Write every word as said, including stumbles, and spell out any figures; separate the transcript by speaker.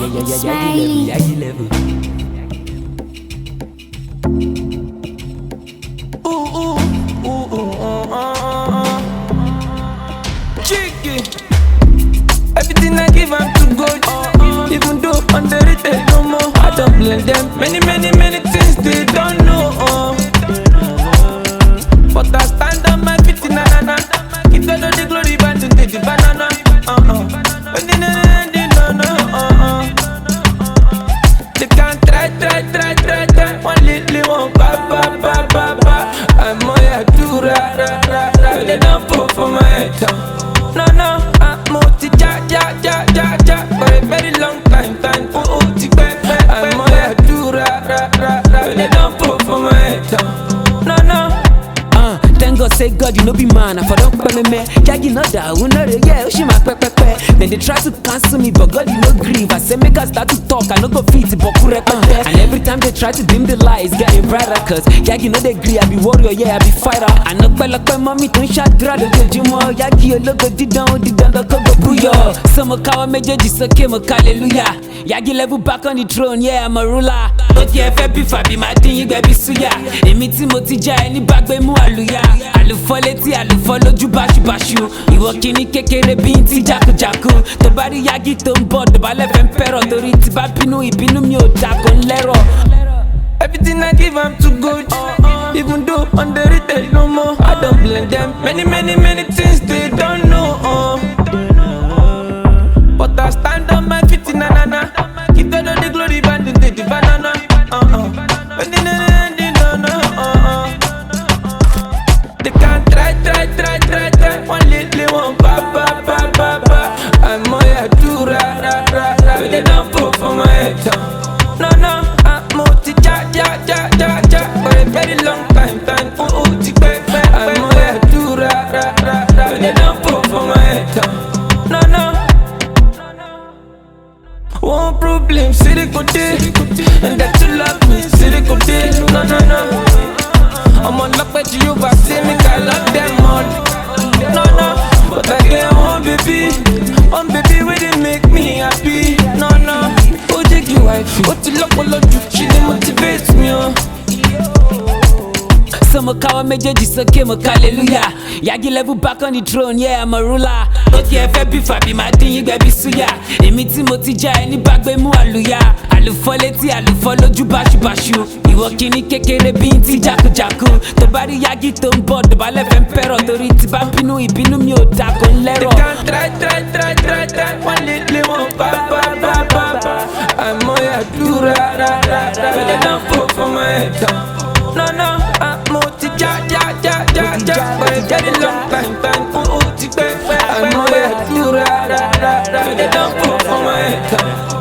Speaker 1: Smiley.
Speaker 2: Yagi level.
Speaker 3: Ooh, ooh, ooh, ooh, uh, uh, uh. Chicky. Everything I give I'm too good. Even though underrated no more, I don't blame them. Many, many, many things they don't know. Uh. But I stand on my feet, na na na. If they know the glory, but to take the banana. Uh uh. But they no no uh uh. They can't try, try, try, try, try. One little one, ba ba ba ba ba. I'm more ya do ra ra ra ra. They don't fall for my head. No no, I'm multi ja ja ja ja ja. For a very long time, time for multi back back. I'm more ya do ra ra ra ra. They don't fall for my head. No no.
Speaker 2: Thank God, say God, you know be man. I for don't pay me me. Yagi know that, who know the yeah, she my pe pe pe. Then they try to cancel me, but God, you know grieve. I say make us start to talk, I no go fit it, but kure pe pe. And every time they try to dim the light, it's getting brighter. Cause Yagi know they agree, I be warrior, yeah, I be fighter. I know pe like pe mommy, don't shot dra the jumo. Yagi a logo di down, di down the cover booyo. Some kawa meje jisa kemo hallelujah. Yagi level back on the throne, yeah, I'm a ruler. Okay, if I be fabi, my thing you baby suya. Emi ti mo ti ja any back be mu aluya. Àlùfọ́ létí àlùfọ́ lójú báṣubàṣu. Ìwọ kìíní kékeré bí n ti jákujàku. Tó bá rí Yagi tó ń bọ̀ dọ̀bálẹ̀ fẹ́ ń pẹ̀rọ̀. Torí tí bá bínú ìbínú mi ò dà kó ń lẹ́rọ̀.
Speaker 3: Everything I give I'm too good. Even though underrated no more, I don't blame them. Many, many, many things they don't know. Uh. But I stand on my feet, na na na. Give them all the glory, but they take the banana. Uh uh. But they no no uh uh. They can't try, try, try, try, try. One little one, ba ba ba ba ba. I'm more ya do ra ra ra ra. They don't fall for my head. No no, I'm multi ja ja ja ja ja. For a very long time, time for multi back back. I'm more ya do ra ra ra ra. They don't fall for my head. No no. One problem, say they go there, and that you love me, say they go there. No no no. I'm on luck with you, but say me I love them all. No, no, but I get one baby, one baby where they make me happy. No, no, oh take you wife, what you look all you, she they motivate me. Oh.
Speaker 2: Some kawa meje jisa kemo hallelujah. Yagi level back on the throne, yeah, I'm a ruler. Okay, if I be fabi, my thing you baby suya. Emi ti mo ti ja any back be mu aluya. Àlùfọ́ létí àlùfọ́ lójú báṣubàṣu. Ìwọ kìíní kékeré bí n ti jákujàku. Tó bá rí Yagi tó ń bọ̀ dọ̀bálẹ̀ fẹ́ ń pẹ̀rọ̀. Torí tí bá bínú ìbínú mi ò dà kó ń lẹ́rọ̀.
Speaker 3: They can't try, try, try, try, try. One little one, ba ba ba ba ba. I'm more ya do ra ra ra ra. They don't fall for my head. No no, I'm multi ja ja ja ja ja. For a very long time, time for multi back back. I'm more ya do ra ra ra ra. They don't fall for my head.